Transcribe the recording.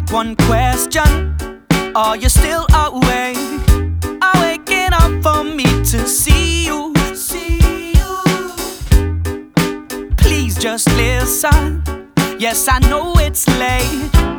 got one question. Are you still awake? Waking up for me to see you. Please just listen. Yes, I know it's late,